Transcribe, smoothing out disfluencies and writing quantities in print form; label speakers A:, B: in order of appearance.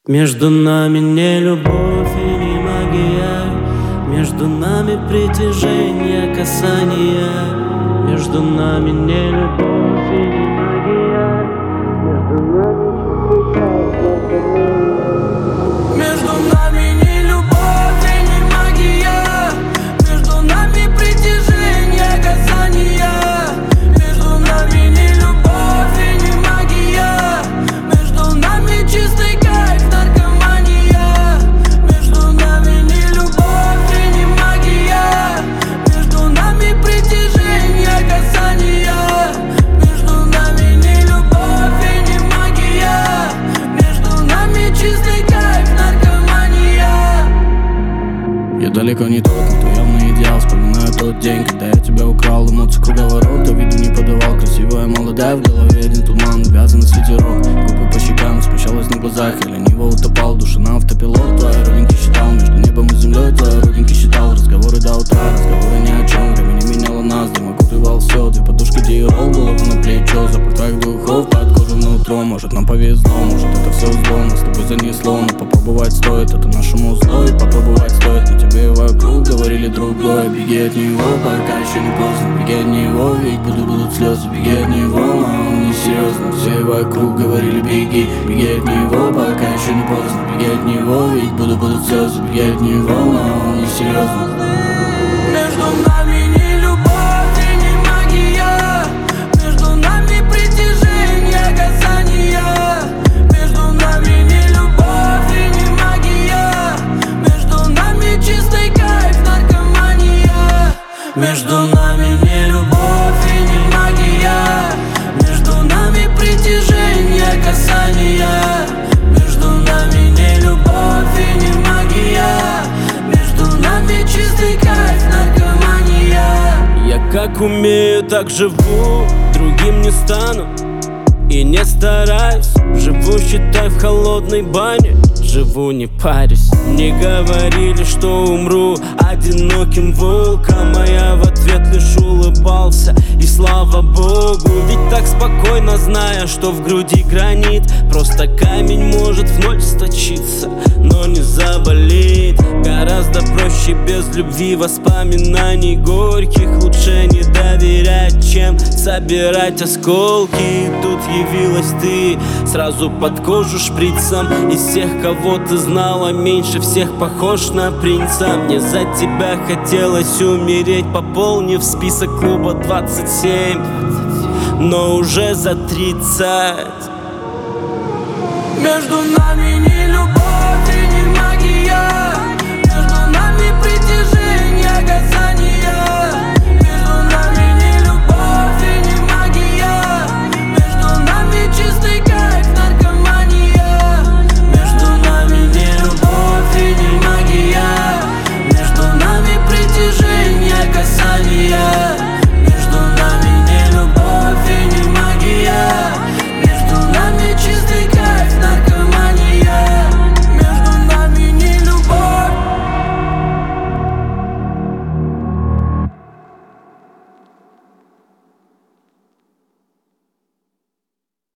A: Между нами не любовь и не магия, между нами притяжение, касание. Между нами не любовь и не магия, между нами между нами не любовь и не магия, между нами притяжение, касание. Между нами не любовь и не магия, между нами чистый кайф, наркомания. Между нами не любовь и не магия, между нами притяжение, касание. Между нами не любовь и не магия, между нами чистый кайф, наркомания.
B: Я далеко не тот, но кто явно идеал. Вспоминаю тот день, когда я тебя украл. Эмоции круговорота, виду не подавал. Красивая, молодая, в голове один туман. Вязаный с ветерок, губы по щекам, смущалась на глазах. Я лениво утопал, душа на автопилот. Твои родинки считал, между небом и землей. Твои родинки считал, разговоры до утра. Разговоры ни о чем, время не меняло нас. Дым окутывал все, две подушки диерол, голову на плечо. Запах твоих духов под кожу внутрь. Может нам повезло, может это все зло. Нас с тобой занесло, но попробовать стоит. Это нашему зло и попробовать стоит. Но тебе вокруг говорили другое. Беги от него, пока еще не поздно. Беги от него, ведь будут слезы. Беги от него, а он не серьезно. Все вокруг говорили беги. Беги от него, пока еще не поздно. Беги от него, ведь будут слезы. Беги от него, а он не серьезно.
A: Между нами не любовь и не магия, между нами притяжение, касание. Между нами не любовь и не магия, между нами чистый кайф, наркомания. Между нами не любовь и не магия, между нами притяжение, касание. Между нами не любовь и не магия, между нами чистый кайф, наркомания. Я как умею, так живу, другим не стану и не стараюсь. Живу, считай, в холодной бане, живу, не парюсь. Мне говорили, что умру одиноким волком, а я в ответ лишь улыбался, и слава богу. Ведь так спокойно, зная, что в груди гранит. Просто камень может в ночь сточиться, но не заболит. Гораздо проще без любви, воспоминаний горьких. Лучше не доверять, чем собирать осколки. И тут явилась ты, сразу под кожу шприцем. Из всех, кого ты знала, меньше всех похож на принца. Мне за тебя хотелось умереть, пополнив список клуба 27, но уже за 30. Между нами не